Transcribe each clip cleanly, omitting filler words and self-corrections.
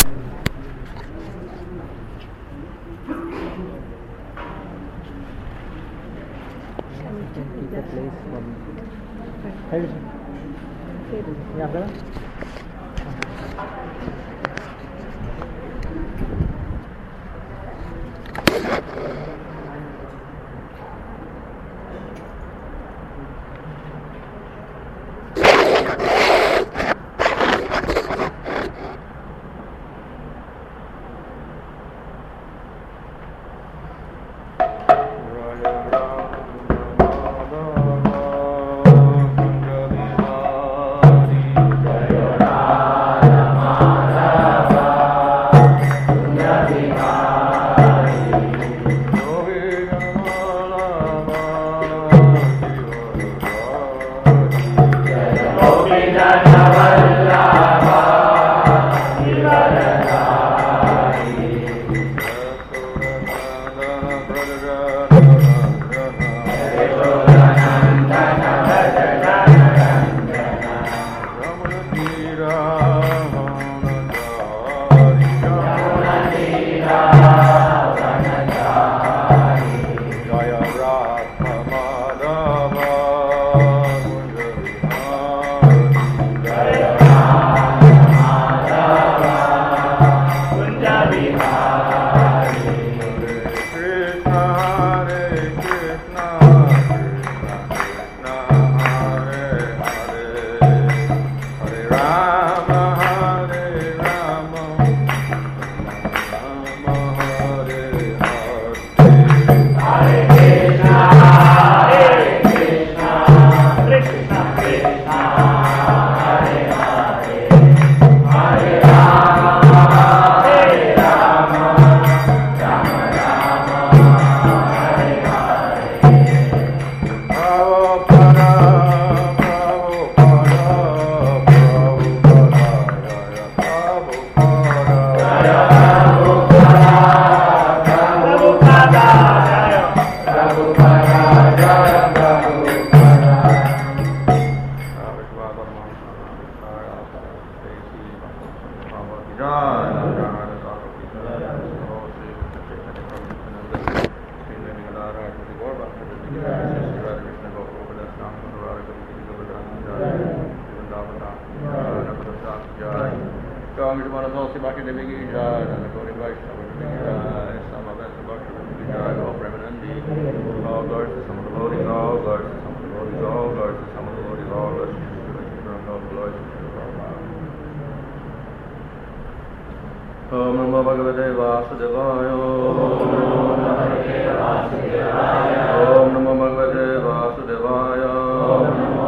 Keep the place from yeah, brother. Om Namo Bhagavate Vasudevaya. Om Namo Bhagavate Vasudevaya. Om Namo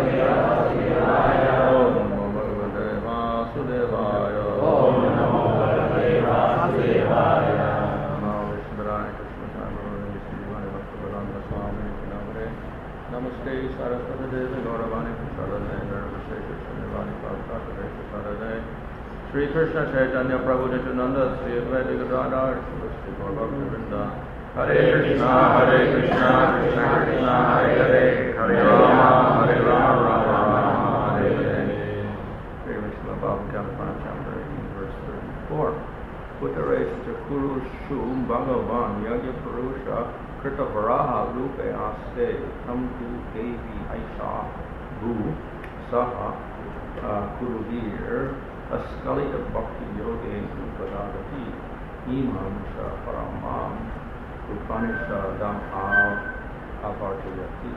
Bhagavate Vasudevaya. Om Namo Bhagavate Vasudevaya. Namo Vishvaraya Krishna Vishvaraya Bhaktivedanta Swami Namare. Namaste Saraswati Devi Gauravani Prasarade Nirvashesha Shanivani Prasarade Prasarade Shri Krishna Chaitanya Prabhu Nityananda Sri Advaita Gadadhar Sri Gaur Bhaktivinoda Hare Krishna Krishna Krishna Hare Hare Hare Rama Rama Rama Hare Hare. Sri Vishnu Bhagavatam chapter 18 verse 34. Uttare Chakuru Shum Bhagavan Yagya Purusha Krita Varaha Rupe Aste Tam Tu Devi Aisha Bhu Saha Kuruvir Askalita Bhakti Yoge Upadadati Imam Sha Paramam Upanisha Dam Avartayati.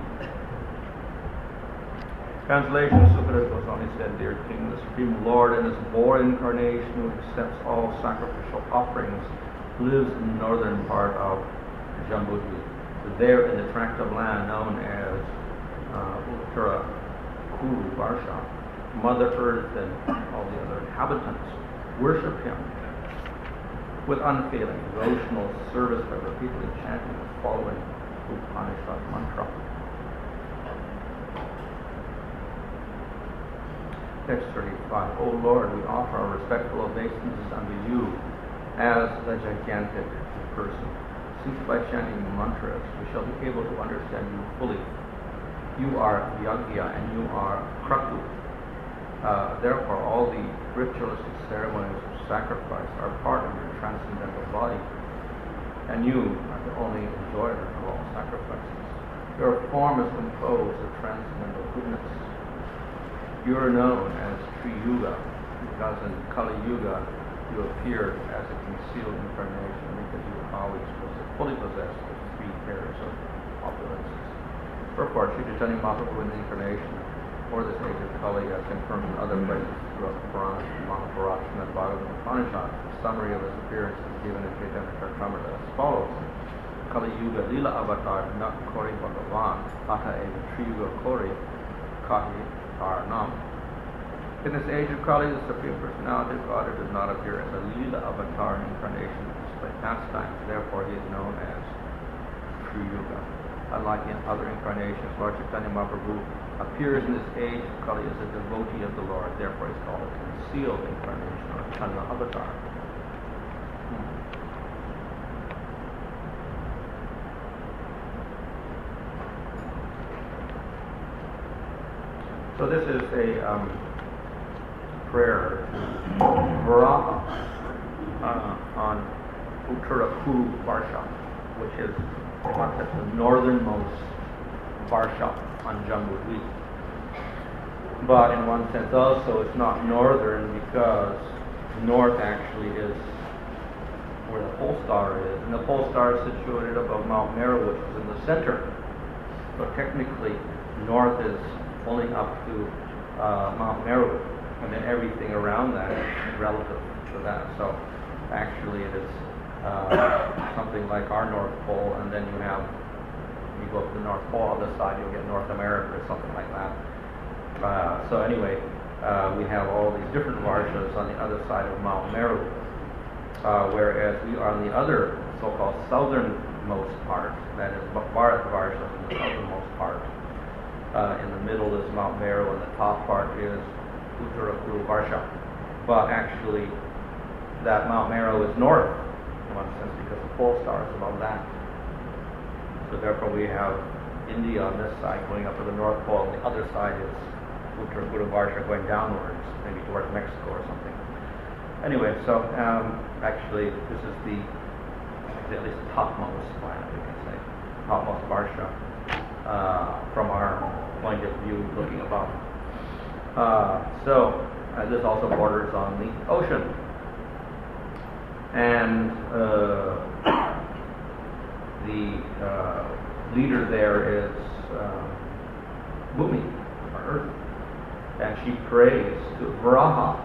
Translation. Sukadeva Goswami said, Dear King, the Supreme Lord in his Boar incarnation who accepts all sacrificial offerings lives in the northern part of Jambudvi. There in the tract of land known as Uttara Kuru Varsha, Mother Earth and all the other inhabitants worship him with unfailing devotional service by repeatedly chanting the following Upanishad mantra. Text 35. O Lord, we offer our respectful obeisances unto you as the gigantic person. Since by chanting mantras we shall be able to understand you fully. You are Yagya and you are Kraku. Therefore, all the ritualistic ceremonies of sacrifice are part of your transcendental body, and you are the only enjoyer of all sacrifices. Your form is composed of transcendental goodness. You are known as Sri Yuga because in Kali Yuga you appeared as a concealed incarnation because you always fully possessed the three pairs of opulences. Therefore, Sri Chaitanya Mahaprabhu in the incarnation for this age of Kali as confirmed in other places throughout the Puranas, Mahabharata, and Bhagavad Upanishad. The summary of his appearance is given in Chaitanya Charitamrita as follows. Kali Yuga Lila Avatar Nak Kori Bhagavan Ata Eva Tri Yuga Kori Kati Nam. In this age of Kali, the Supreme Personality of God does not appear as a Lila Avatar incarnation to display pastimes. Therefore, he is known as Sri Yuga. Unlike in other incarnations, Lord Chaitanya Mahaprabhu appears in this age of Kali as a devotee of the Lord. Therefore, he is called a concealed incarnation or Channa Avatar. So this is a prayer to Varaha on Uttarakudu Varsha, which is the northernmost Varsha on Jambu Dweep. But in one sense also it's not northern because north actually is where the pole star is, and the pole star is situated above Mount Meru, which is in the center. So technically north is only up to Mount Meru, and then everything around that is relative to that. So actually it is something like our North Pole, and then you go up to the North Pole, other side you'll get North America or something like that. So anyway, we have all these different varshas on the other side of Mount Meru, whereas we are on the other so-called southernmost part, that is Bharat Varsha, in the southernmost part. In the middle is Mount Meru, and the top part is Uttarakudu Varsha. But actually, that Mount Meru is north, in one sense, because the pole star is above that. So therefore we have India on this side going up to the North Pole, and the other side is Uttarakudu Varsha going downwards, maybe towards Mexico or something. Anyway, so actually this is at least the topmost planet, we can say, topmost Varsha. From our point of view looking above. So this also borders on the ocean. And the leader there is Bhumi, or Earth. And she prays to Varaha,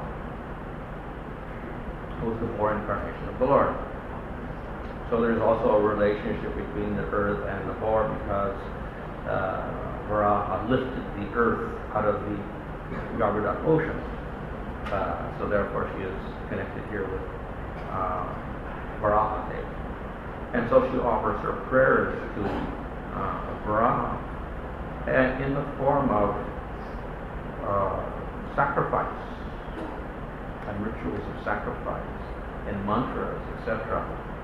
who is the more incarnation of the Lord. So there's also a relationship between the earth and the boar because Varaha lifted the earth out of the Garbhoda ocean. So therefore she is connected here with Varaha Devi. And so she offers her prayers to Varaha and in the form of sacrifice and rituals of sacrifice and mantras, etc.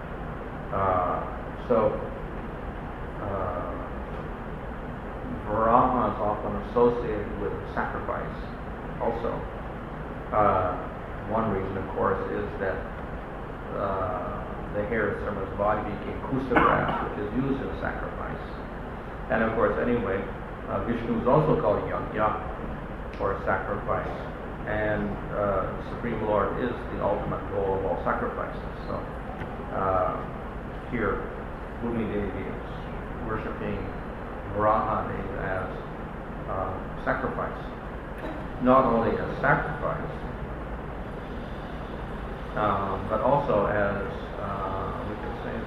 Varaha is often associated with sacrifice also. One reason, of course, is that the hair of Sarma's body became kusa grass, which is used in sacrifice. And of course, anyway, Vishnu is also called Yajna, or sacrifice. And Supreme Lord is the ultimate goal of all sacrifices. So here, Bhumi Devi is worshipping Varaha Devi as sacrifice. Not only as sacrifice, but also as we could say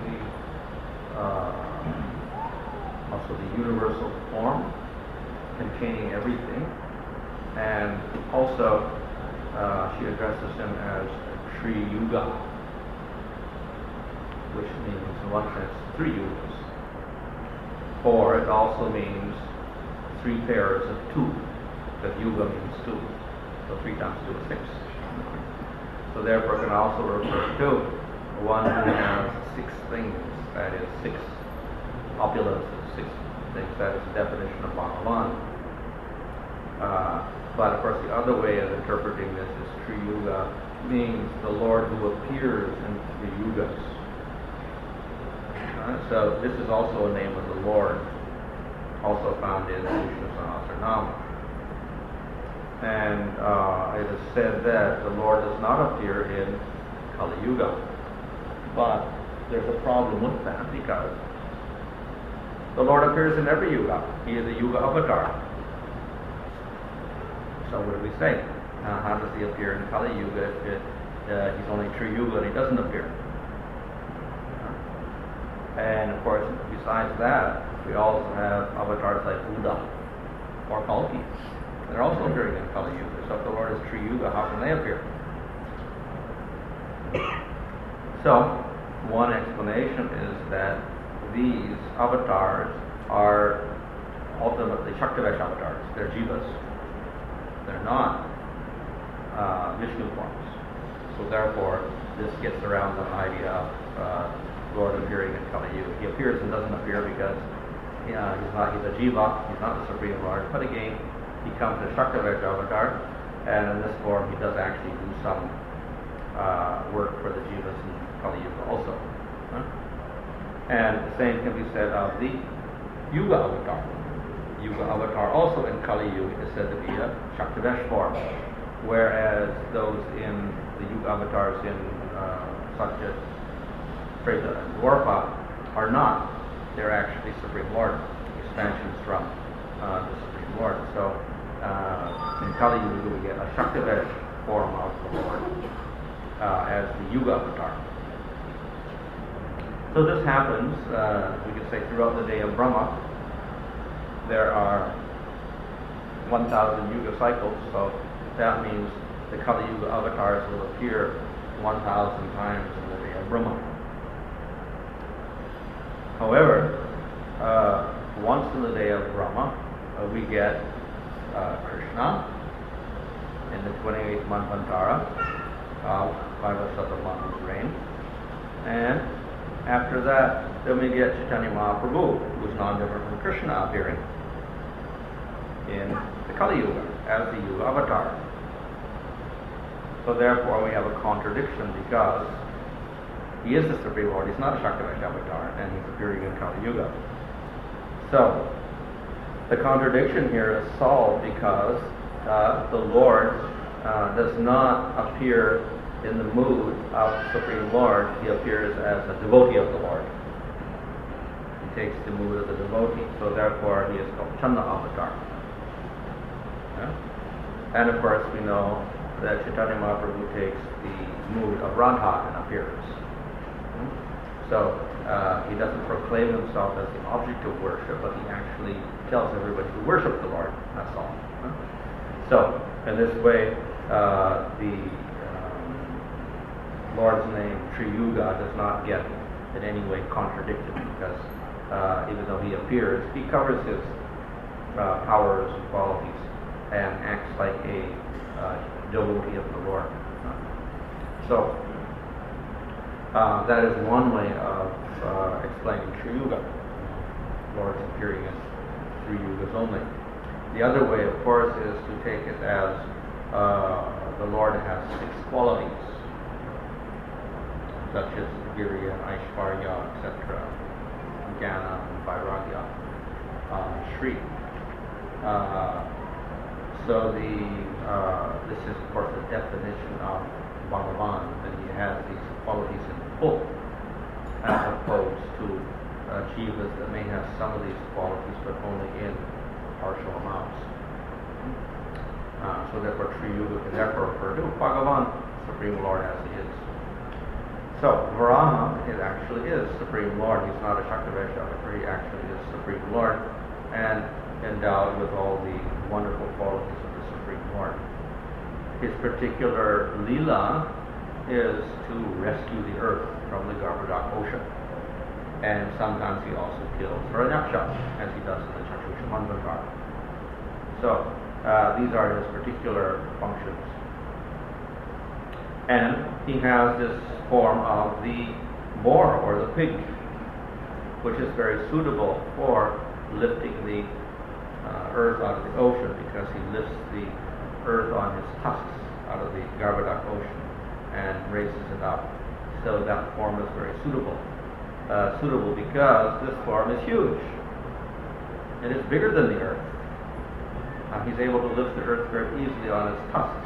also the universal form containing everything, and also she addresses him as Sri Yuga, which means in one sense 3 yugas. Or it also means 3 pairs of 2, because yuga means 2. So 3 times 2 is 6. So therefore it can also refer to one who has 6 things, that is 6 opulences, 6 things, that is the definition of Bhagavan. But of course the other way of interpreting this is Sri Yuga means the Lord who appears in the yugas. So this is also a name of the Lord, also found in Vishnu Sahasranama. And it is said that the Lord does not appear in Kali Yuga. But there's a problem with that because the Lord appears in every Yuga. He is a Yuga avatar. So what do we say? How does he appear in Kali Yuga if he's only Tri Yuga and he doesn't appear? And of course, besides that, we also have avatars like Buddha or Kalki. They're also appearing in Kali Yuga. So if the Lord is Tri Yuga, how can they appear? So, one explanation is that these avatars are ultimately Shaktivesh avatars. They're jivas. They're not Vishnu forms. So therefore, this gets around the idea of Lord appearing in Kali Yuga. He appears and doesn't appear because he's a jiva, he's not the Supreme Lord. But again, he comes as Shaktivesh avatar, and in this form he does actually do some work for the jivas in Kali Yuga also. And the same can be said of the Yuga avatar. Yuga avatar also in Kali Yuga is said to be a Shaktivesh form, whereas those in the Yuga avatars in such as Treta and Dwarpa are not. They're actually Supreme Lord, expansions from the Supreme Lord. So in Kali Yuga we get a Shaktivesh form of the Lord as the Yuga avatar. So this happens, we could say, throughout the day of Brahma. There are 1,000 Yuga cycles, so that means the Kali Yuga avatars will appear 1,000 times in the day of Brahma. However, once in the day of Brahma, we get Krishna in the 28th Manvantara of Vaivasata Manu's reign, and after that, then we get Chaitanya Mahaprabhu, who is non-different from Krishna, appearing in the Kali Yuga as the Yuga avatar. So therefore, we have a contradiction because he is the Supreme Lord. He's not a Shaktivesh avatar, and he's appearing in Kali Yuga. So the contradiction here is solved because the Lord does not appear in the mood of Supreme Lord. He appears as a devotee of the Lord. He takes the mood of the devotee, so therefore he is called Chanda avatar. Yeah? And of course we know that Chaitanya Mahaprabhu takes the mood of Radha and appears. So he doesn't proclaim himself as the object of worship, but he actually tells everybody to worship the Lord. That's all. So in this way, the Lord's name, Tri Yuga, does not get in any way contradicted because even though he appears, he covers his powers and qualities and acts like a devotee of the Lord. So that is one way of explaining Tri Yuga. Lord's appearing in 3 yugas only. The other way, of course, is to take it as the Lord has 6 qualities, such as Virya, Aishvarya, etc., Jnana, Vairagya, Shri. So this is, of course, the definition of Bhagavan, that he has these qualities in full, as opposed to jivas that may have some of these qualities, but only in partial amounts. So therefore, Tri Yuga can therefore refer to Bhagavan, Supreme Lord, as he is. So Varaha actually is Supreme Lord. He's not a Shaktivesh avatar. He actually is Supreme Lord, and endowed with all the wonderful qualities of the Supreme Lord. His particular lila is to rescue the earth from the Garbhodak ocean. And sometimes he also kills Hiranyaksha, as he does in the Chatursha Manvantara. So these are his particular functions. And he has this form of the boar or the pig, which is very suitable for lifting the earth out of the ocean, because he lifts the earth on his tusks out of the Garbhodak ocean. and raises it up. So that form is very suitable. Suitable because this form is huge. It is bigger than the earth. He's able to lift the earth very easily on his tusks.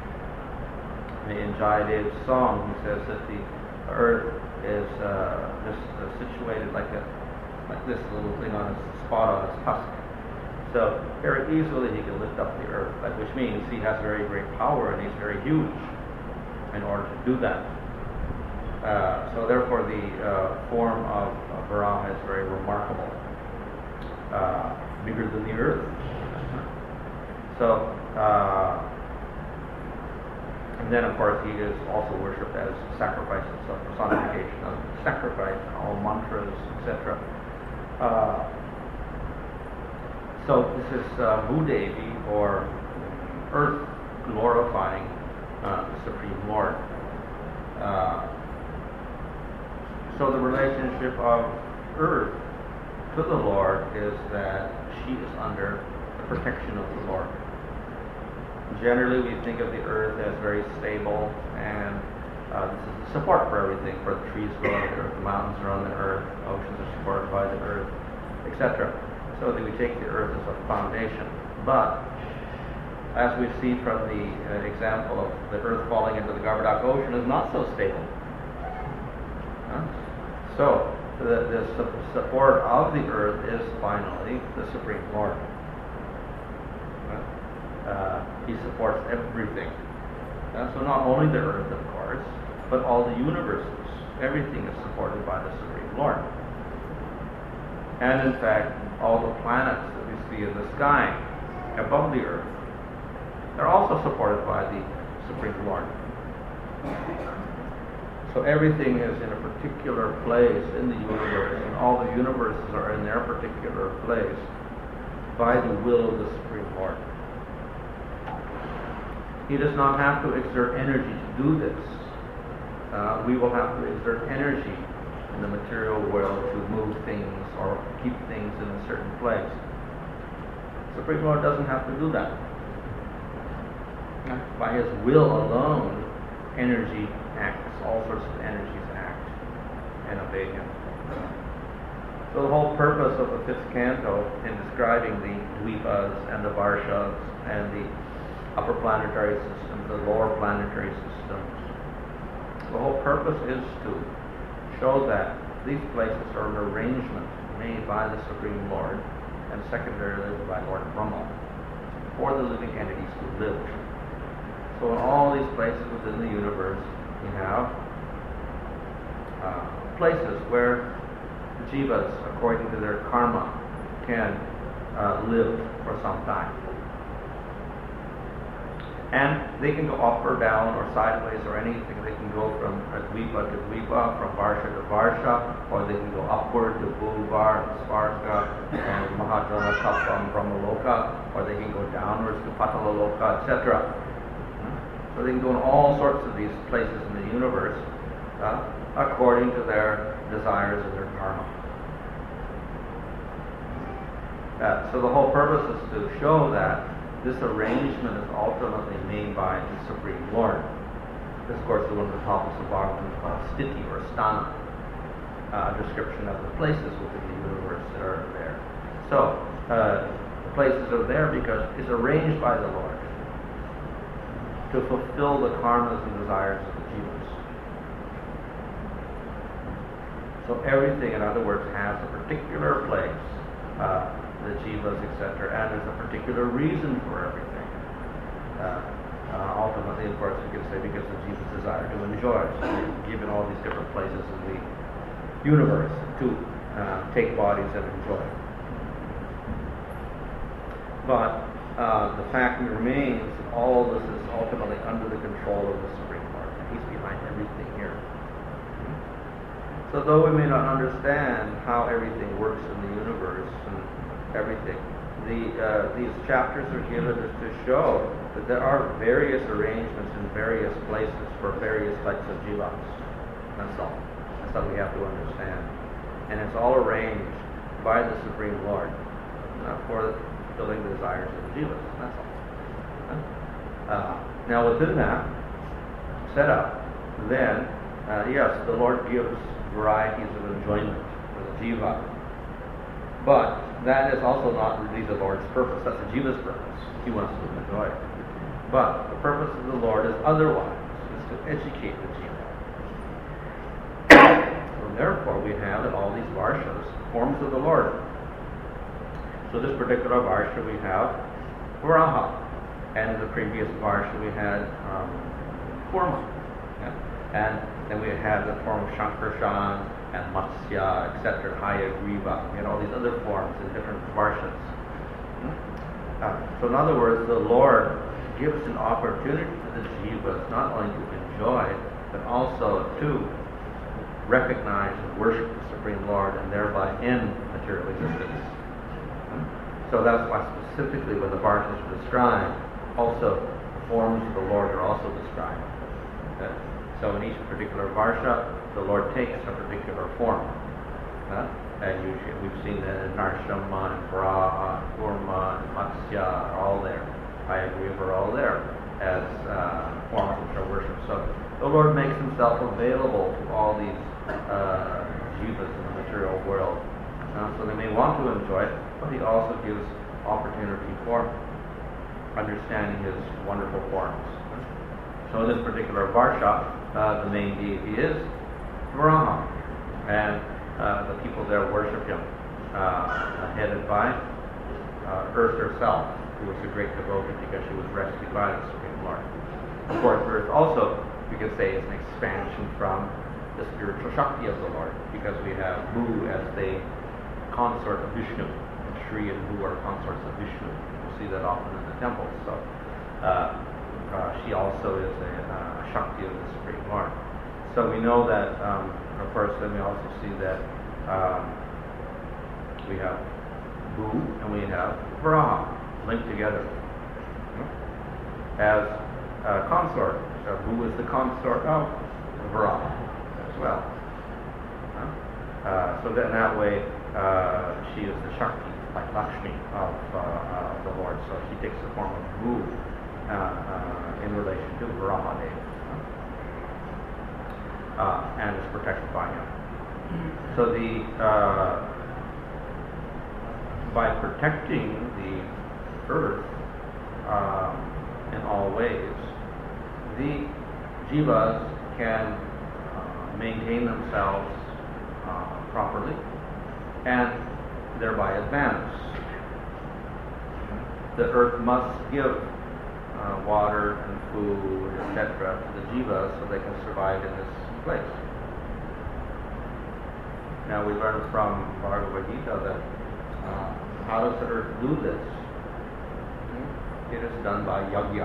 In Jayadev's song, he says that the earth is just situated like this little thing on his spot on his tusk. So very easily he can lift up the earth, which means he has very great power and he's very huge in order to do that. So therefore the form of Brahma is very remarkable, bigger than the earth. So, and then of course he is also worshipped as sacrifice itself, personification of sacrifice, all mantras, etc. So this is Bhudevi, or earth glorifying the Supreme Lord. So the relationship of earth to the Lord is that she is under the protection of the Lord. Generally, we think of the earth as very stable, and this is the support for everything. For the trees grow on the earth, the mountains are on the earth, oceans are supported by the earth, etc. So that we take the earth as a foundation. But as we see from the example of the earth falling into the Govardhak Ocean, is not so stable. So the support of the earth is finally the Supreme Lord. He supports everything. So not only the earth, of course, but all the universes. Everything is supported by the Supreme Lord. And in fact, all the planets that we see in the sky above the earth, they're also supported by the Supreme Lord. So everything is in a particular place in the universe, and all the universes are in their particular place by the will of the Supreme Lord. He does not have to exert energy to do this. We will have to exert energy in the material world to move things or keep things in a certain place. The Supreme Lord doesn't have to do that. By His will alone, energy acts. All sorts of energies act and obey Him. So the whole purpose of the fifth canto in describing the Dvipas and the Varshas and the upper planetary systems, the lower planetary systems, the whole purpose is to show that these places are an arrangement made by the Supreme Lord and secondarily by Lord Brahma for the living entities to live. So in all these places within the universe, we have places where jivas, according to their karma, can live for some time. And they can go up or down or sideways or anything. They can go from Dvipa to Dvipa, from Varsha to Varsha, or they can go upward to Bhuvar, Svarga, and Mahajana Tappam, Brahmaloka, or they can go downwards to Patalaloka, etc. So they can go in all sorts of these places in the universe according to their desires and their karma. So the whole purpose is to show that this arrangement is ultimately made by the Supreme Lord. This, of course, is one of the topics of Bhagavatam called Sthiti or Sthana, a description of the places within the universe that are there. So the places are there because it's arranged by the Lord to fulfill the karmas and desires of the jivas. So everything, in other words, has a particular place, the jivas, etc., and there's a particular reason for everything. Ultimately, of course, we can say because the jivas desire to enjoy. So they're given all these different places in the universe to take bodies and enjoy. But the fact remains that all this is ultimately under the control of the Supreme Lord. He's behind everything here. So though we may not understand how everything works in the universe and everything, these chapters are given to show that there are various arrangements in various places for various types of jivas. That's all. That's what we have to understand. And it's all arranged by the Supreme Lord for fulfilling the desires of the jivas. That's all. Now within that setup, then yes, the Lord gives varieties of enjoyment for the jiva. But that is also not really the Lord's purpose. That's the jiva's purpose. He wants to enjoy it. But the purpose of the Lord is otherwise, is to educate the jiva. So therefore we have in all these varshas forms of the Lord. So this particular varsha we have Varaha. And in the previous varsha we had Kurma. Yeah. And then we had the form of Shankarshan and Matsya, etc., Hayagriva, all these other forms in different varshas. So in other words, the Lord gives an opportunity to the jivas not only to enjoy, but also to recognize and worship the Supreme Lord and thereby end material existence. So that's why specifically when the varshas are described, also the forms of the Lord are also described. Okay? So in each particular varsha, the Lord takes a particular form. And usually we've seen that in Narshama and Varaha, Kurma, and Matsya are all there. Hayagriva are all there as forms which are worshipped. So the Lord makes himself available to all these jivas in the material world. So they may want to enjoy it, but he also gives opportunity for understanding his wonderful forms. So in this particular varsha, the main deity is Brahma, and the people there worship him, headed by Earth herself, who was a great devotee because she was rescued by the Supreme Lord. Of course, Earth also, we could say, is an expansion from the spiritual Shakti of the Lord, because we have Bhu as the consort of Vishnu, and Shri and Bhu are consorts of Vishnu. You'll see that often in the temples. So she also is a Shakti of the Supreme Lord. So we know that, of course, then we also see that we have Bhu and we have Varaha linked together as a consort. So Bhu is the consort of Varaha as well. So then that way she is the Shakti, like Lakshmi of the Lord. So she takes the form of Bhu in relation to Varaha Devi. And is protected by him. So by protecting the earth in all ways, the jivas can maintain themselves properly and thereby advance. The earth must give water and food, etc., to the jivas so they can survive in this place. Now we learn from Bhagavad Gita that how does the earth do this? It is done by yajna.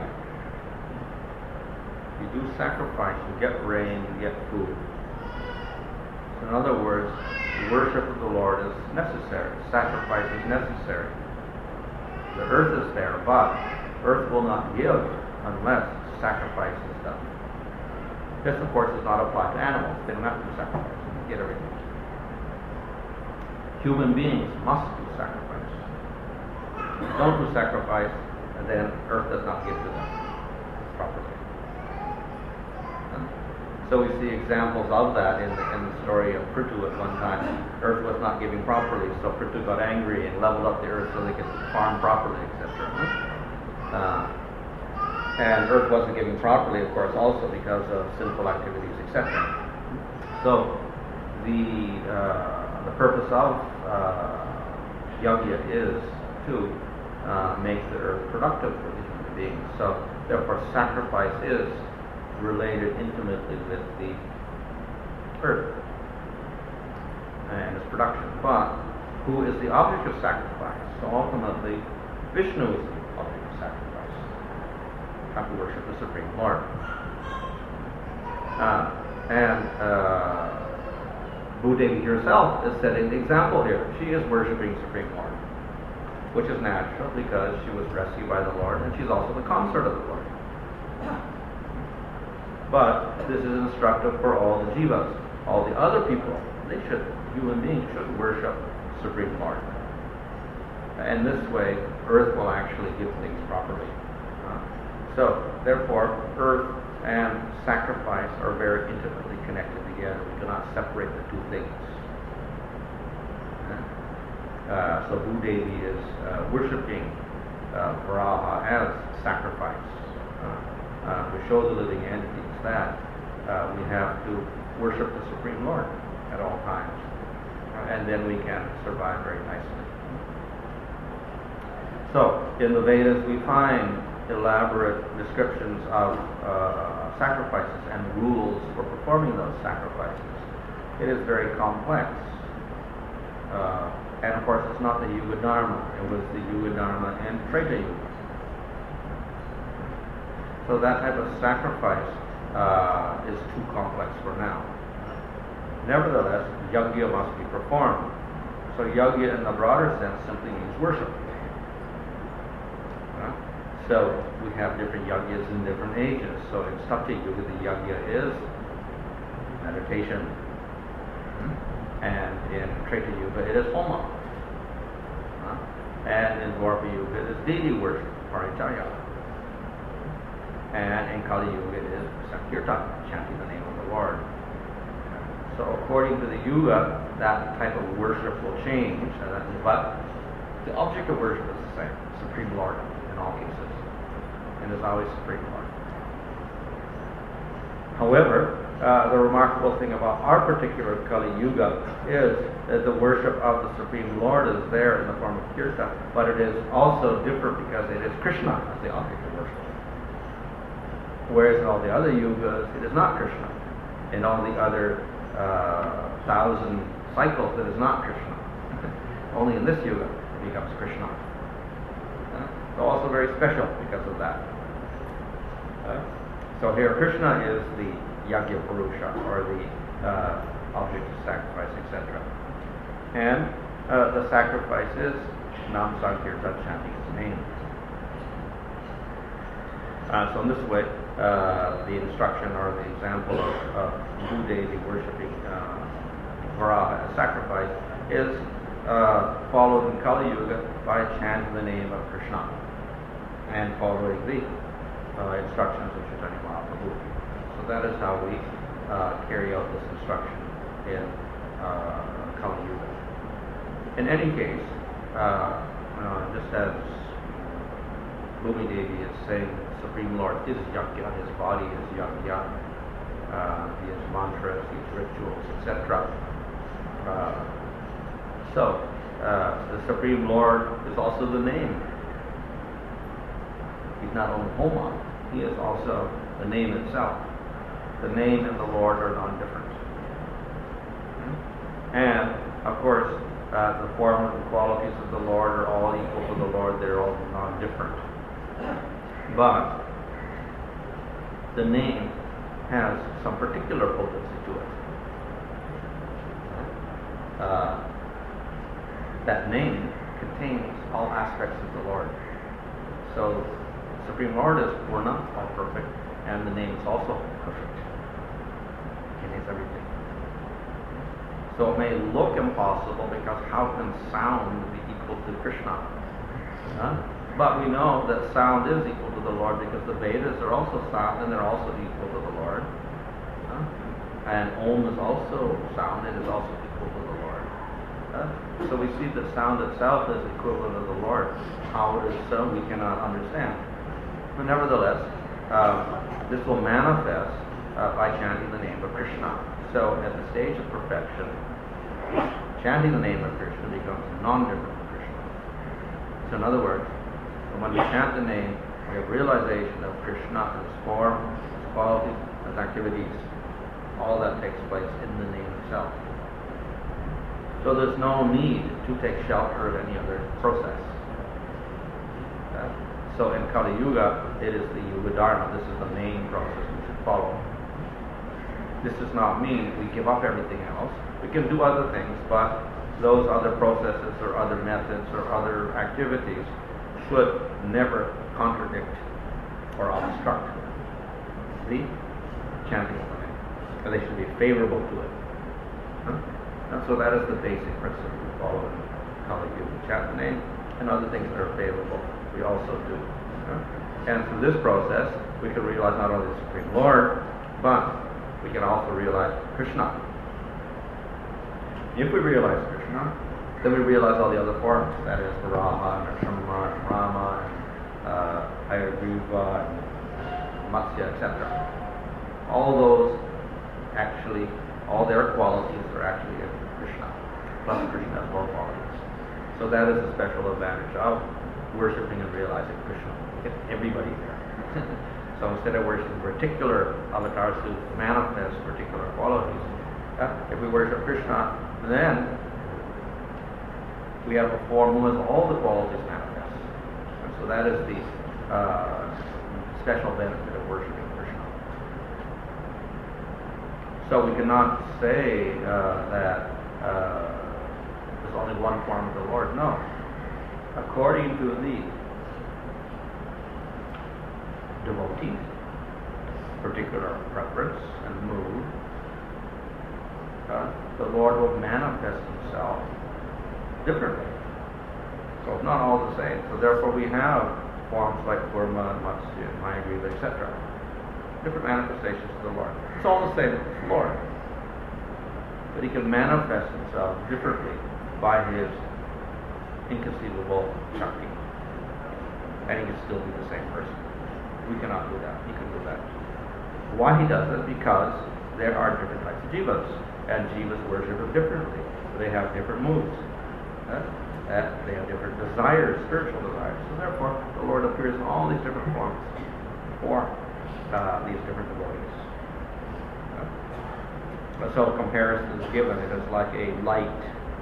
You do sacrifice, you get rain, you get food. So in other words, the worship of the Lord is necessary. Sacrifice is necessary. The earth is there, but earth will not give unless sacrifice is done. This, of course, does not apply to animals. They don't have to do sacrifice. They get everything. Human beings must do sacrifice. If they don't do sacrifice, and then earth does not give to them properly. So we see examples of that in the story of Prithu at one time. Earth was not giving properly, so Prithu got angry and leveled up the earth so they could farm properly, etc. And earth wasn't giving properly, of course, also because of sinful activities, etc. So the purpose of yajna is to make the earth productive for the human beings. So therefore, sacrifice is related intimately with the earth and its production. But who is the object of sacrifice? So ultimately, Vishnu is the object of sacrifice. Have to worship the Supreme Lord. Bhudevi herself is setting the example here. She is worshiping Supreme Lord, which is natural because she was rescued by the Lord and she's also the consort of the Lord. But this is instructive for all the jivas. All the other people, human beings should worship Supreme Lord. And this way, earth will actually give things properly. So, therefore, earth and sacrifice are very intimately connected together. We cannot separate the two things. So Bhudevi is worshipping Varaha as sacrifice to show the living entities that we have to worship the Supreme Lord at all times, and then we can survive very nicely. So in the Vedas we find elaborate descriptions of sacrifices and rules for performing those sacrifices. It is very complex. And of course, it's not the Yuga Dharma. It was the Yuga Dharma and Treta Yuga. So that type of sacrifice is too complex for now. Nevertheless, yajna must be performed. So yajna in the broader sense simply means worship. So we have different yajnas in different ages. So in Satya Yuga, the yajna is meditation. And in Treta Yuga, it is homa. And in Dwapara Yuga, it is deity worship, parijaya. And in Kali Yuga, it is Sankirtan, chanting the name of the Lord. So according to the Yuga, that type of worship will change, but the object of worship is the same, Supreme Lord in all cases, and is always Supreme Lord. However, the remarkable thing about our particular Kali Yuga is that the worship of the Supreme Lord is there in the form of kirtan, but it is also different because it is Krishna as the object of worship. Whereas in all the other yugas, it is not Krishna. In all the other 1,000 cycles, it is not Krishna. Only in this yuga, it becomes Krishna. So also very special because of that. So here, Krishna is the Yajna Purusha, or the object of sacrifice, etc. And the sacrifice is Nam Sankirtan, chanting his name. So in this way, the instruction or the example of Bhudevi worshipping Varaha as sacrifice is followed in Kali Yuga by chanting the name of Krishna and following the instructions of Chaitanya Mahaprabhu. So that is how we carry out this instruction in Kali Yuga. In any case, just as Bhumi Devi is saying, the Supreme Lord is yajna, his body is yajna, his mantras, his rituals, etc. So the Supreme Lord is also the name. He's not only Homa, he is also the name itself. The name and the Lord are non-different. And, of course, the form and qualities of the Lord are all equal to the Lord. They're all non-different. But the name has some particular potency to it. That name contains all aspects of the Lord. So, Supreme Lord is Purna, all perfect, and the name is also perfect. It contains everything. So it may look impossible because how can sound be equal to Krishna? But we know that sound is equal to the Lord because the Vedas are also sound and they're also equal to the Lord. And Om is also sound, it is also equal to the Lord. So we see that sound itself is equivalent of the Lord. How it is so, we cannot understand. But nevertheless, this will manifest by chanting the name of Krishna. So at the stage of perfection, chanting the name of Krishna becomes non-different from Krishna. So in other words, when we chant the name, we have realization of Krishna, his form, his qualities, his activities. All that takes place in the name itself. So there's no need to take shelter of any other process. So in Kali Yuga, it is the Yuga Dharma. This is the main process we should follow. This does not mean we give up everything else. We can do other things, but those other processes or other methods or other activities should never contradict or obstruct the chanting of the name. And they should be favorable to it. And so that is the basic principle we follow in Kali Yuga. Chant the name and other things that are favorable we also do. And through this process, we can realize not only the Supreme Lord, but we can also realize Krishna. If we realize Krishna, then we realize all the other forms, that is, Varaha, Nrsimha, Rama, Ayurveda, Matsya, etc. All those actually, all their qualities are actually in Krishna, plus Krishna has more qualities. So that is a special advantage of worshipping and realizing Krishna. You get everybody there. So instead of worshiping particular avatars who manifest particular qualities, if we worship Krishna, then we have a form who has all the qualities manifest. And so that is the special benefit of worshiping Krishna. So we cannot say that there's only one form of the Lord. No. According to the devotee's particular preference and mood, the Lord will manifest himself differently. So it's not all the same. So therefore we have forms like Kurma, Matsya, Mayagriva, etc. Different manifestations of the Lord. It's all the same as the Lord. But he can manifest himself differently by his inconceivable Shakti. And he can still be the same person. We cannot do that. He can do that. Why he does it? Because there are different types of jivas. And jivas worship him differently. They have different moods. They have different desires, spiritual desires. So therefore, the Lord appears in all these different forms for these different devotees. So a comparison is given. It is like a light,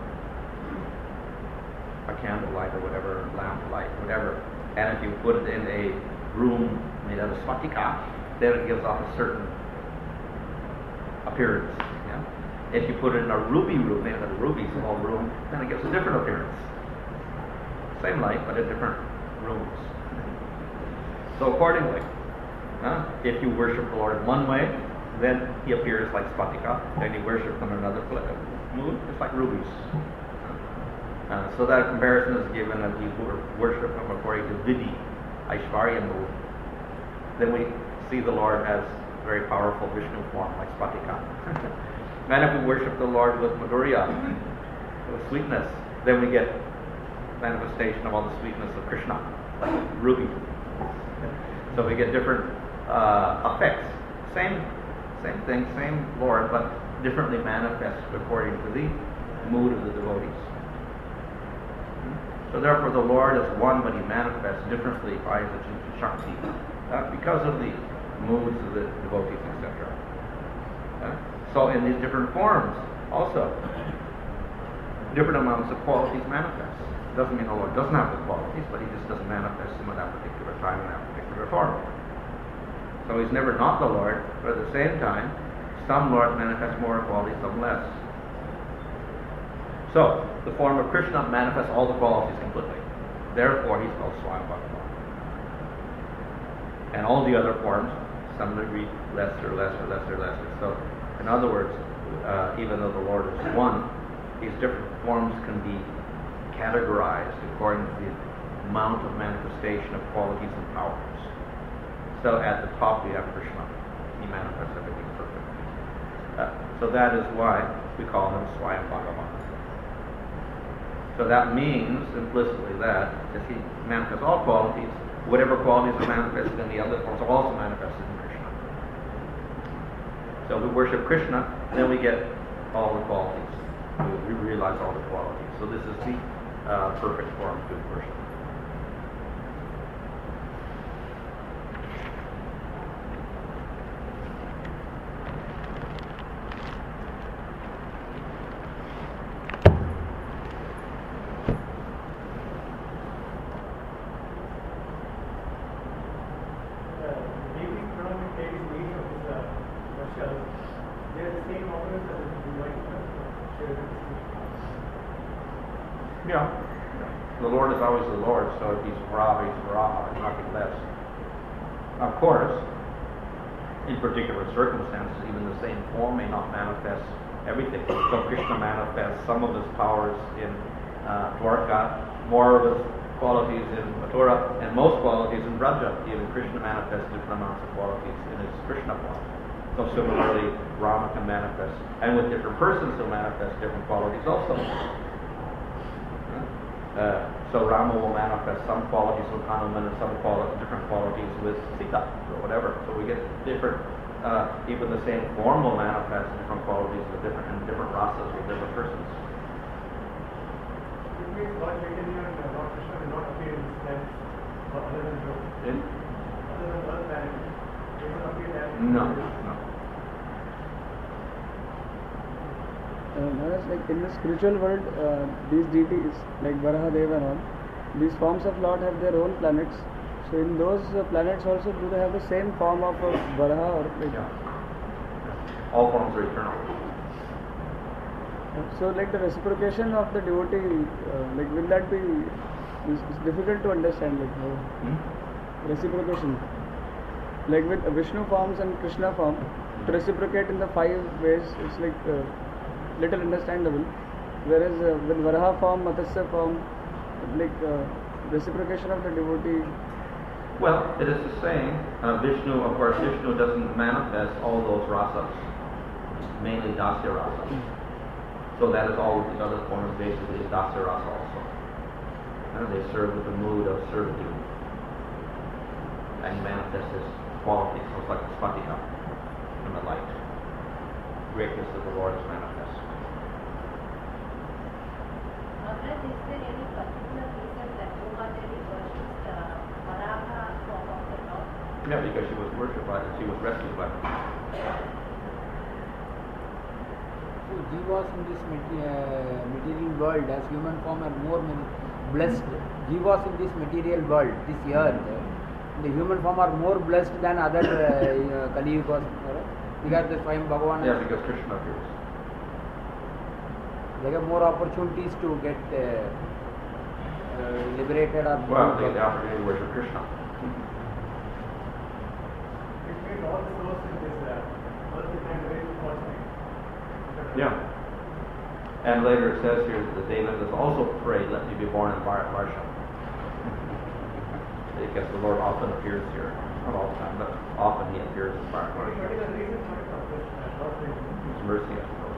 a candle light or whatever, lamp light, whatever. And if you put it in a room made out of spatika, then it gives off a certain appearance. Yeah? If you put it in a ruby room, made out of rubies, the whole room, then it gives a different appearance. Same light, but in different rooms. So accordingly, if you worship the Lord in one way, then he appears like spatika. Then you worship him in another mood, it's like rubies. So that comparison is given as we worship him according to Vidhi, Aishvarya mood. Then we see the Lord as very powerful Vishnu form, like spatika. And if we worship the Lord with Madhurya, with sweetness, then we get manifestation of all the sweetness of Krishna, like ruby. So we get different effects. Same thing, same Lord, but differently manifested according to the mood of the devotees. So therefore the Lord is one, but he manifests differently by his Shakti because of the moods of the devotees, etc. So in these different forms, also, different amounts of qualities manifest. It doesn't mean the Lord doesn't have the qualities, but he just doesn't manifest them at that particular time in that particular form. So he's never not the Lord, but at the same time, some Lords manifest more qualities, some less. So, the form of Krishna manifests all the qualities completely. Therefore, he's called Swayam Bhagavan. And all the other forms, some degree lesser. So, in other words, even though the Lord is one, these different forms can be categorized according to the amount of manifestation of qualities and powers. So at the top we have Krishna. He manifests everything perfectly. So that is why we call him Swayam Bhagavan. So that means implicitly that if he manifests all qualities, whatever qualities are manifested in the other forms are also manifested in Krishna. So we worship Krishna, then we get all the qualities. We realize all the qualities. So this is the perfect form of good worship. Yeah. The Lord is always the Lord, so if he's Varaha, he's Varaha, and nothing less. Of course, in particular circumstances, even the same form may not manifest everything. So Krishna manifests some of his powers in Dwarka, more of his qualities in Mathura, and most qualities in Braja. Even Krishna manifests different amounts of qualities in his Krishna form. So similarly, Rama can manifest, and with different persons he'll manifest different qualities also. So Rama will manifest some qualities with Hanuman and some different qualities with Sita or whatever. So we get different, even the same form will manifest different qualities with different rasas with different persons. It means Lord Chaitanya and Lord Krishna will not appear in this planet other than Earth. Other than Earth planet. They will appear there. No. Whereas like in the spiritual world, these deities like Varahadeva and all, these forms of Lord have their own planets. So in those planets also, do they have the same form of Varaha or like? Yeah. All forms are eternal. So like the reciprocation of the devotee, like will that be? It's difficult to understand like how reciprocation. Like with Vishnu forms and Krishna form, to reciprocate in the 5 ways, it's like little understandable. Whereas with Varaha form, Matsya form, like reciprocation of the devotee. Well, it is the same. Vishnu, of course, Vishnu doesn't manifest all those rasas, mainly Dasya rasa. So that is all these other forms basically is Dasya rasa also. And they serve with the mood of servitude. And manifest his qualities, so it's like a spatika and the light. Greatness of the Lord is manifest. Maharaj, is there any particular reason that Gomadevi worships Varaha form of the Lord? Yeah, because she was worshipped by him, she was rescued by him. So jivas in this material world as human form are more blessed. Jivas in this material world, this earth, the human form are more blessed than other Kali Yugas. Because the Swayam Bhagavan. Yeah, because Krishna appears. They have more opportunities to get liberated or. Well, they have the opportunity to worship Krishna. It means all the souls in this earth is very fortunate. Yeah. And later it says here that David has also prayed, let me be born in Varsha. Because the Lord often appears here. Not all the time, but often he appears in Varsha. What is the reason for this? His mercy, I suppose.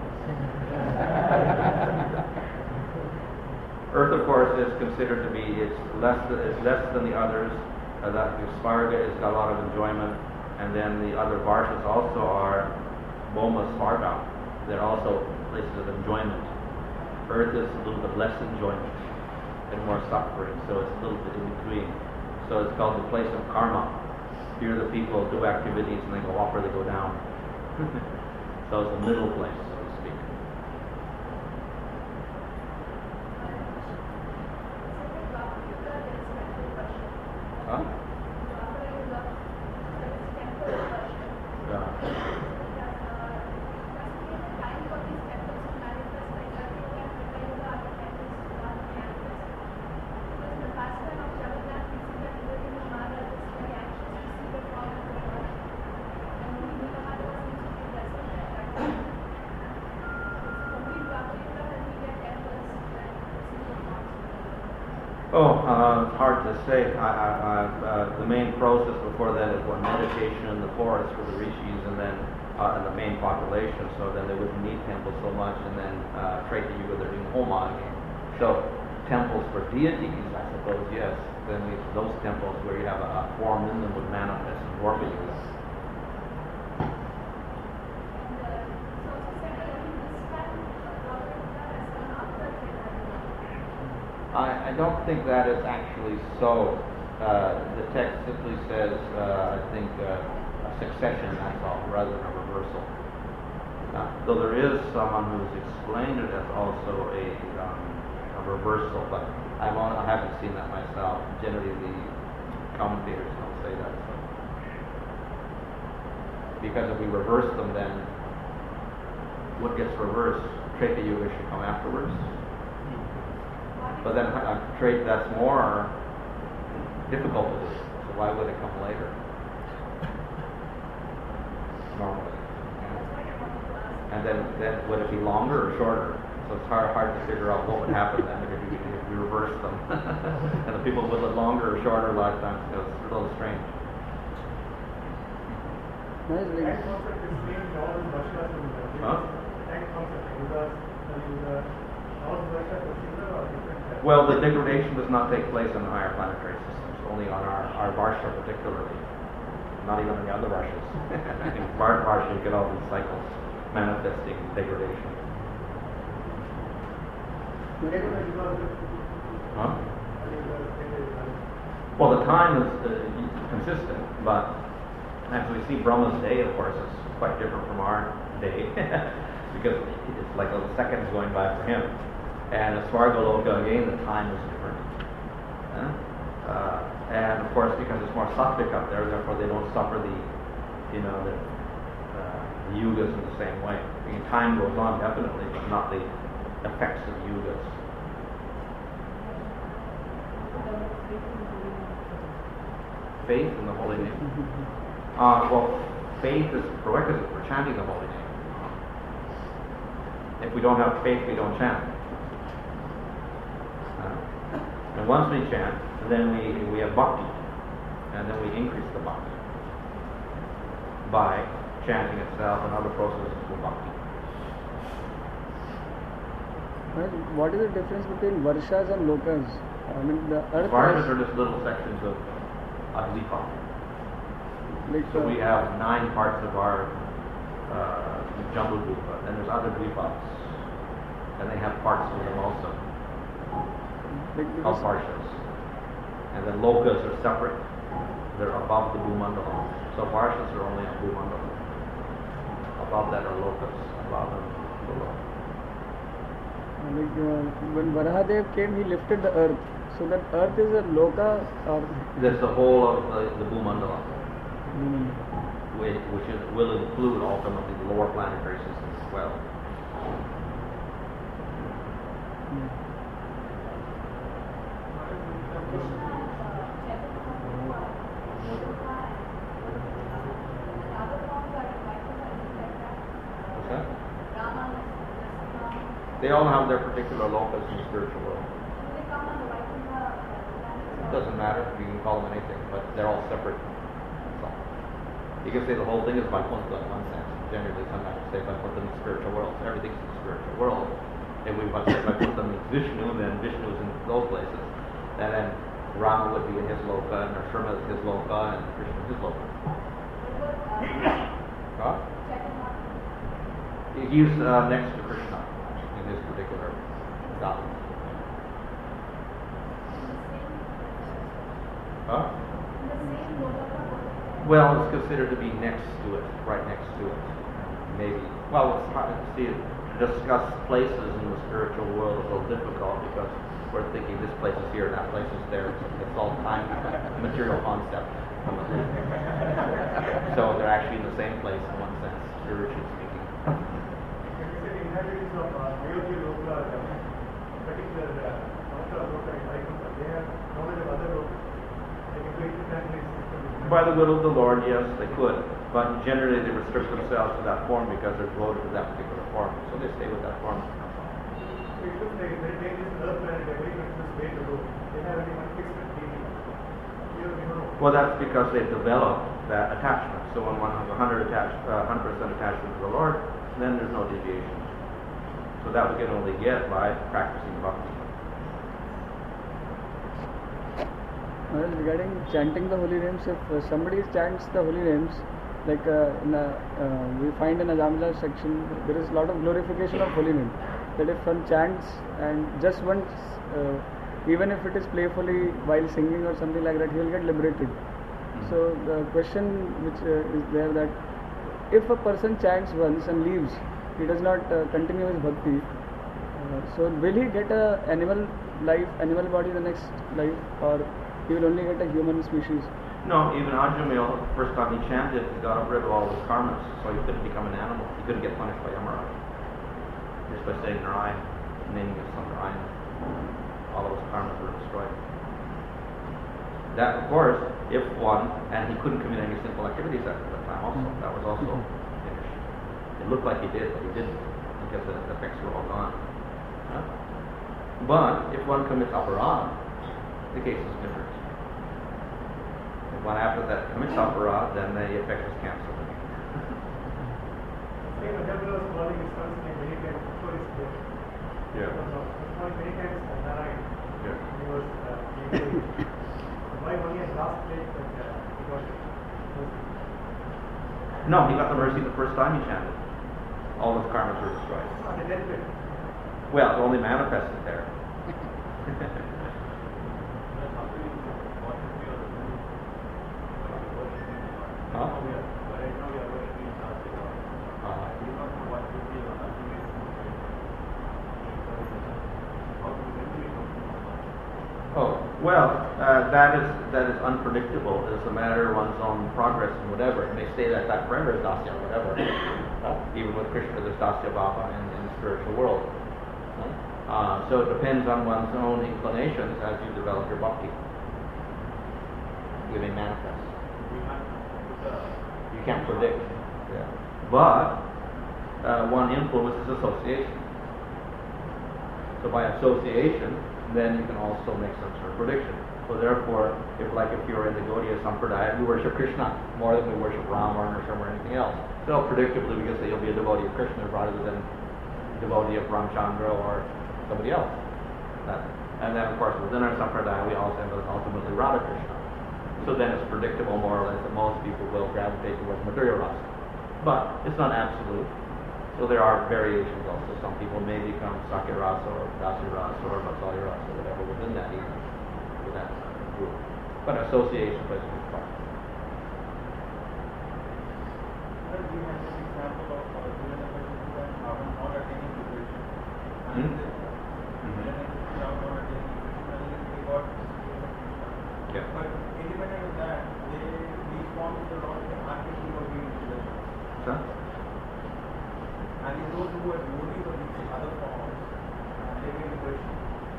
Earth, of course, is considered to be it's less than the others. That the Svarga has got a lot of enjoyment, and then the other Varshas also are Boma Svarga. They're also places of enjoyment. Earth is a little bit less enjoyment and more suffering, so it's a little bit in between. So it's called the place of karma. Here the people do activities and they go up or they go down. So it's a middle place, so to speak. Huh? Yeah. Hard to say. The main process before that is what meditation in the forest for the rishis, and then and the main population. So then they wouldn't need temples so much, and then Treta Yuga they're doing Homa again. So temples for deities, I suppose, yes. Then those temples where you have a form in them would manifest in Dwarka Yuga. I don't think that is actually so. The text simply says, I think, a succession, that's all, rather than a reversal. Though there is someone who's explained it as also a reversal, but I haven't seen that myself. Generally, the commentators don't say that. So. Because if we reverse them, then what gets reversed? Treta Yuga should come afterwards. But then trait that's more difficult to do. So why would it come later? Normally. And then would it be longer or shorter? So it's hard to figure out what would happen then if we reverse them. And the people with a longer or shorter lifetimes, it's a little strange. Nice, That like, concept is same in all the Varsha's in the Huh? That concept, because all the Varsha's are similar or different? Well, the degradation does not take place in the higher planetary systems, only on our Varsha particularly. Not even on the other Varshas. In Varsha you get all these cycles manifesting degradation. Huh? Well, the time is consistent, but as we see, Brahma's day, of course, is quite different from our day, because it's like a seconds going by for him. And as Svargaloka, again, the time is different. And of course, because it's more sattvic up there, therefore they don't suffer the yugas in the same way. I mean, time goes on definitely, but not the effects of yugas. Faith in the holy name. Well, faith is prerequisite for chanting the holy name. If we don't have faith, we don't chant. And once we chant, then we have bhakti, and then we increase the bhakti by chanting itself and other processes of bhakti. what is the difference between Varshas and Lokas? I mean, the earth Varshas has, are just little sections of Advipa. like, So we have 9 parts of our Jambudvipa, and there's other dvipas, and they have parts of them also, like, of because, Varshas. And then Lokas are separate, they're above the Bhumandala. So Varshas are only on Bhumandala. Above that are Lokas, above them below. when Varahadev came, he lifted the earth. So that earth is a Loka or That's the whole of the Bhumandala, mm, which will include ultimately the lower planetary systems as well. What's that? They all have their particular lokas in the spiritual world. It doesn't matter, you can call them anything, but they're all separate. That's all. You can say the whole thing is Vaikuntha in one sense. Generally, sometimes you say Vaikuntha in the spiritual world. So everything's in the spiritual world. If we say Vaikuntha means Vishnu, then Vishnu is in those places. And then Rama would be in his loka, and Nrsimha is his loka, and Krishna is his loka. Huh? He's next to Krishna in his particular God. Huh? Well, it's considered to be next to it, right next to it. Maybe. Well, it's hard to see it. Discuss places in the spiritual world is a little difficult because we're thinking this place is here and that place is there. It's all time material concept. So they're actually in the same place in one sense, spiritually speaking. When we say the inhabitants of Ayodhya Loka, particular Loka in Vaikuntha, they have knowledge of other lokas. They can create a translation system. By the will of the Lord, yes, they could. But generally they restrict themselves to that form because they're devoted to that particular form. So they stay with that form. So it looks like when they this Earth planet, every country's way to go. They have only one fixed meaning. Here we know. Well, that's because they've developed that attachment. So when one has 100% attachment to the Lord, then there's no deviation. So that we can only get by practicing bhakti. regarding chanting the holy names, if somebody chants the holy names, like we find in Ajamila section, there is a lot of glorification of holy name. That if one chants and just once, even if it is playfully while singing or something like that, he will get liberated. So the question which is there, that if a person chants once and leaves, he does not continue his bhakti, so will he get a animal body the next life, or he will only get a human species? No, even Ajamil, the first time he chanted, he got rid of all his karmas, so he couldn't become an animal. He couldn't get punished by Yamaraj. Just by saying Narayan, naming his son Narayan, all of his karmas were destroyed. That, of course, if one, and he couldn't commit any sinful activities after that time also, that was also finished. It looked like he did, but he didn't, because the effects were all gone. Huh? But if one commits aparad, the case is different. If one after that commits aparad, then the effect is cancelled. Same Adabra was calling his son's name many times before his death. Yeah. He was calling many times Narayan. Yeah. He was why only at last place that he got it. No, he got the mercy the first time he chanted. All his karmas were destroyed. On the deathbed. Well, it only manifested there. Huh? Oh, well, that is unpredictable. It's a matter of one's own progress and whatever. It may stay like that forever as Dasya or whatever. Even with Krishna, there's Dasya Bhava in the spiritual world. So it depends on one's own inclinations as you develop your bhakti. You may manifest. You can't predict. Yeah. But one influences association. So by association, then you can also make some sort of prediction. So therefore, if you're in the Gaudiya Sampradaya, we worship Krishna more than we worship Rama or Nrsimha or anything else. So predictably, we can say you'll be a devotee of Krishna rather than a devotee of Ramchandra or somebody else. And then, of course, within our Sampradaya, we also have ultimately Radha Krishna. So then it's predictable more or less that most people will gravitate towards material rasa. But it's not absolute. So there are variations also. Some people may become Sakya rasa or Dasi rasa or Vatsalya rasa or whatever within that even, with that group. But association plays a big part. Yeah. But independent of that, these forms are not artificially or being intellectual. Huh? And in those who are devotees of these other forms, they will be questioned.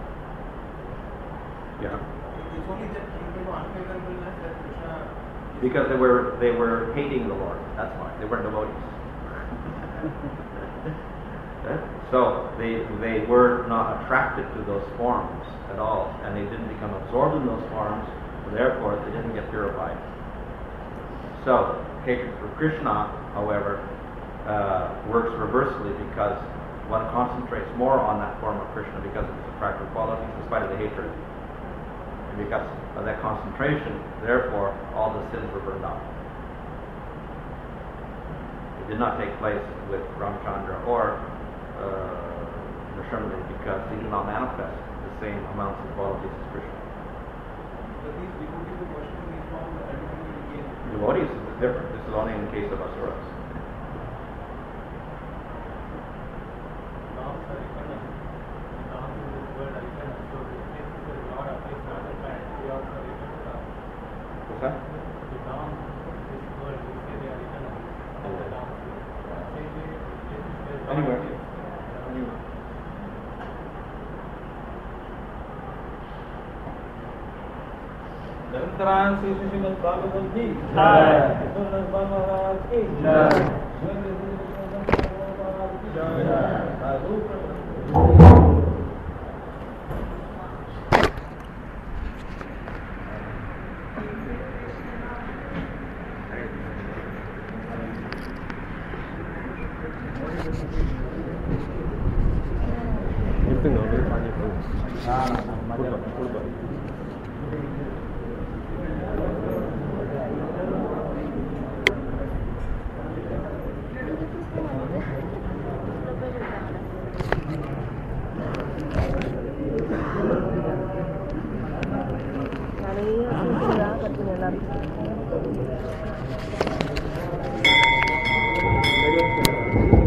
Yeah. It's only that in unfavorableness that Krishna. Because they were hating the Lord. That's why they weren't devotees. So they were not attracted to those forms at all, and they didn't become absorbed in those forms. Therefore, they didn't get purified. So hatred for Krishna, however, works reversely because one concentrates more on that form of Krishna because of its attractive qualities, in spite of the hatred. And because of that concentration, therefore, all the sins were burned out. It did not take place with Ramchandra or Nrsimha because they do not manifest the same amounts of qualities as Krishna. But these devotees who worship these forms are ultimately again. Devotees is different. This is only in the case of asuras. Dance are eternal. Dance in this world are eternal. So this place is a lot of places on the planet. They also are eternal. What's that? The dance in this world, we say they are eternal. All the dance. Same way, this is where God Anywhere. is. Anywhere. निरंतरायण Shri Shrimad Bhagavat जी जय महाराज की जय Gracias.